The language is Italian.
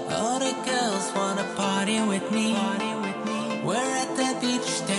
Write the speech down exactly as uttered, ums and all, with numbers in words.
All the girls wanna party with me. We're at the beach.